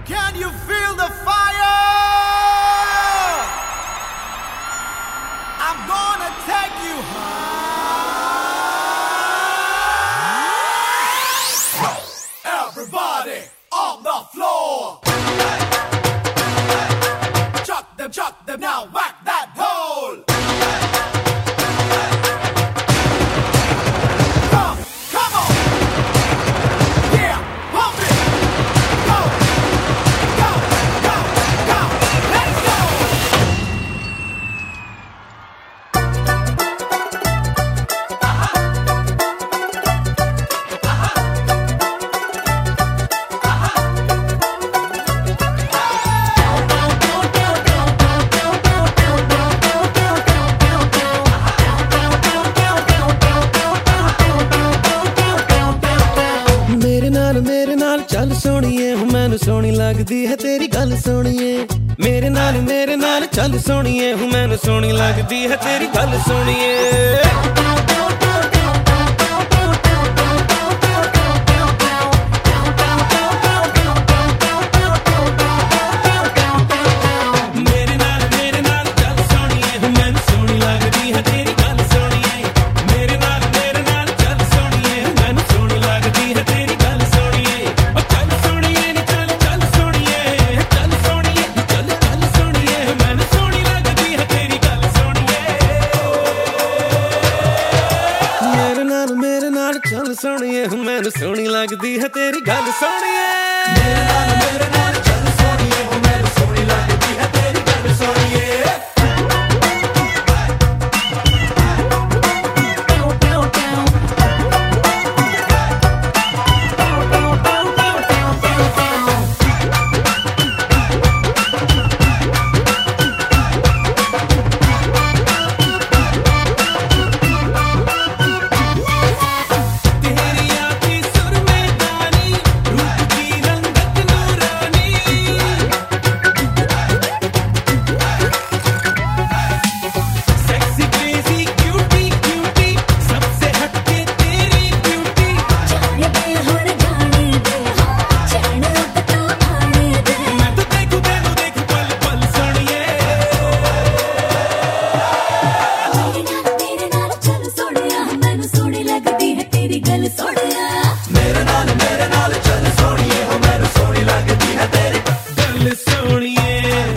Can you feel the fire? I'm gonna take you high. Everybody on the floor. Chuck them now, whack that hole. Come on. Yeah, pump it. Go, go, go, go. Let's go. मेरे नाल चल सोनिए मैनू सोनी लगदी है तेरी गल सोनिए मेरे नाल चल सोनिए मैनू सोनी लगदी है तेरी गल सोनिए चल सोनिए मैनू सोनी लगदी है तेरी गल सोनिए मेरे नाल चल सोनिए मैनू सोनी लगदी है तेरी गल सोनिए मेरे नाल चल सोनिए मैनू सोनी लगदी है तेरी गल सोनिए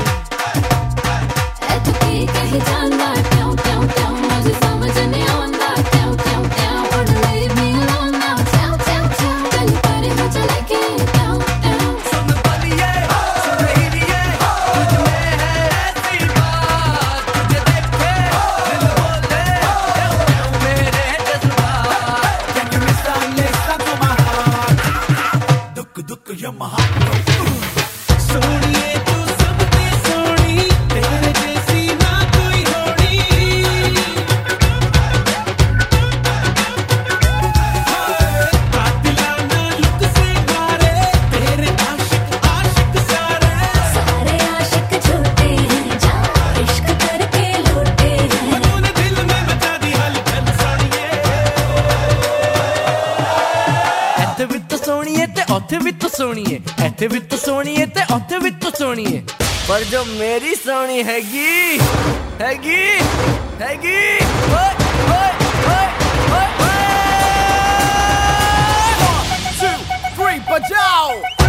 ऐतू की कहे जांदा क्यों क्यों क्यों मुझे समझ नहीं आंदा क्यों क्यों क्यों Wanna leave me alone now क्यों क्यों क्यों चल पर हो चले के क्यों क्यों सुन बलिए सुन रहीए तुझ में है ऐसी बात तुझे देखे दिल बोले क्यों क्यों मेरे जज्बात Can you listen to my heart? Duk you're my heart. सोनिए तू सबसे सोनी तेरे जैसी ना कोई होनी दिलाना लुक से मारे तेरे आशिक सारे सारे आशिक झूठे हैं जा इश्क करके लूटे हैं तूने दिल में बचा दी हलचल सोनिए ਇੱਥੇ ਵੀ ਤੂੰ ਸੋਹਣੀਏ ਤੇ ਉੱਥੇ ਵੀ ਤੂੰ ਸੋਹਣੀਏ ਇੱਥੇ ਵੀ ਤੂੰ ਸੋਹਣੀਏ ਤੇ ਉੱਥੇ ਵੀ ਤੂੰ ਸੋਹਣੀਏ ਪਰ ਜੋ ਮੇਰੀ ਸੋਹਣੀ ਹੈਗੀ ਓਏ ਓਏ ਓਏ ਓਏ 1, 2, 3, bajao.